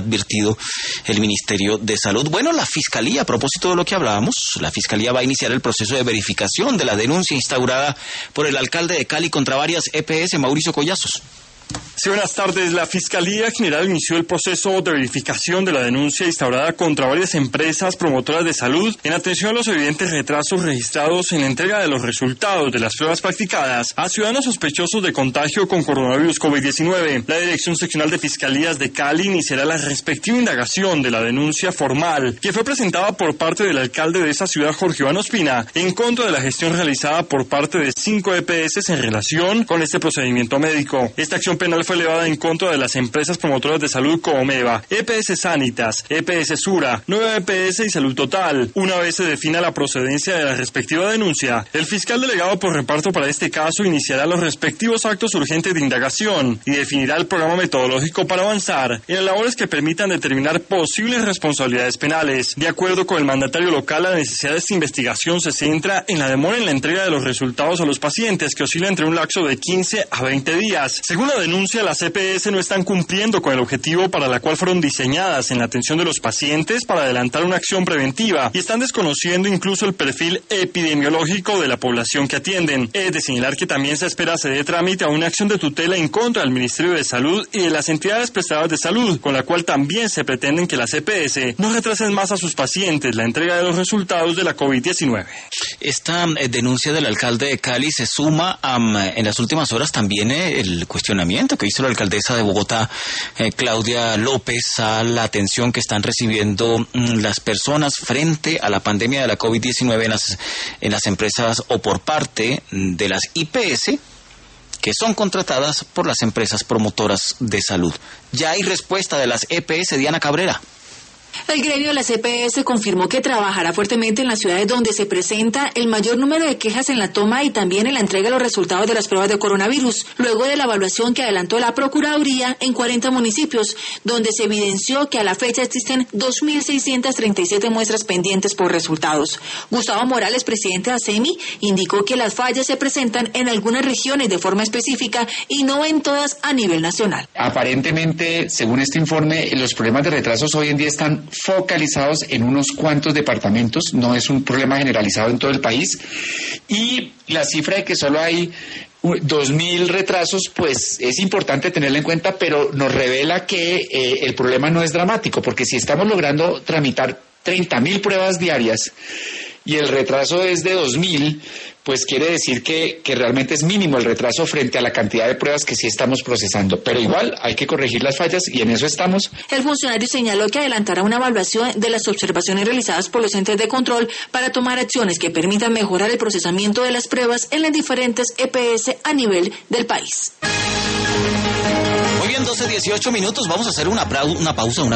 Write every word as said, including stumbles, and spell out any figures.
advertido el Ministerio de Salud. Bueno, la Fiscalía, a propósito de lo que hablábamos, la Fiscalía va a iniciar el proceso de verificación de la denuncia instaurada por el alcalde de Cali contra varias E P S, Mauricio Collazos. Sí, buenas tardes. La Fiscalía General inició el proceso de verificación de la denuncia instaurada contra varias empresas promotoras de salud en atención a los evidentes retrasos registrados en la entrega de los resultados de las pruebas practicadas a ciudadanos sospechosos de contagio con coronavirus COVID diecinueve. La Dirección Seccional de Fiscalías de Cali iniciará la respectiva indagación de la denuncia formal que fue presentada por parte del alcalde de esa ciudad, Jorge Iván Ospina, en contra de la gestión realizada por parte de cinco E P S en relación con este procedimiento médico. Esta acción penal fue elevada en contra de las empresas promotoras de salud Comeva, E P S Sanitas, E P S Sura, Nueva E P S y Salud Total. Una vez se defina la procedencia de la respectiva denuncia, el fiscal delegado por reparto para este caso iniciará los respectivos actos urgentes de indagación y definirá el programa metodológico para avanzar en las labores que permitan determinar posibles responsabilidades penales. De acuerdo con el mandatario local, la necesidad de esta investigación se centra en la demora en la entrega de los resultados a los pacientes, que oscila entre un lapso de quince a veinte días. Según la denuncia, las E P S no están cumpliendo con el objetivo para la cual fueron diseñadas en la atención de los pacientes para adelantar una acción preventiva y están desconociendo incluso el perfil epidemiológico de la población que atienden. Es de señalar que también se espera se dé trámite a una acción de tutela en contra del Ministerio de Salud y de las entidades prestadoras de salud, con la cual también se pretenden que las E P S no retrasen más a sus pacientes la entrega de los resultados de la COVID diecinueve. Esta eh, denuncia del alcalde de Cali se suma um, en las últimas horas también eh, el cuestionamiento que hizo la alcaldesa de Bogotá, eh, Claudia López, a la atención que están recibiendo mm, las personas frente a la pandemia de la COVID diecinueve en las, en las empresas o por parte de las I P S que son contratadas por las empresas promotoras de salud. Ya hay respuesta de las E P S, Diana Cabrera. El gremio de las E P S confirmó que trabajará fuertemente en las ciudades donde se presenta el mayor número de quejas en la toma y también en la entrega de los resultados de las pruebas de coronavirus, luego de la evaluación que adelantó la Procuraduría en cuarenta municipios, donde se evidenció que a la fecha existen dos mil seiscientas treinta y siete muestras pendientes por resultados. Gustavo Morales, presidente de ASEMI, indicó que las fallas se presentan en algunas regiones de forma específica y no en todas a nivel nacional. Aparentemente, según este informe, los problemas de retrasos hoy en día están focalizados en unos cuantos departamentos, no es un problema generalizado en todo el país, y la cifra de que solo hay dos mil retrasos, pues es importante tenerla en cuenta, pero nos revela que eh, el problema no es dramático, porque si estamos logrando tramitar treinta mil pruebas diarias y el retraso es de dos mil, pues quiere decir que, que realmente es mínimo el retraso frente a la cantidad de pruebas que sí estamos procesando. Pero igual hay que corregir las fallas y en eso estamos. El funcionario señaló que adelantará una evaluación de las observaciones realizadas por los entes de control para tomar acciones que permitan mejorar el procesamiento de las pruebas en las diferentes E P S a nivel del país. Muy bien, doce dieciocho minutos. Vamos a hacer una, una pausa. Una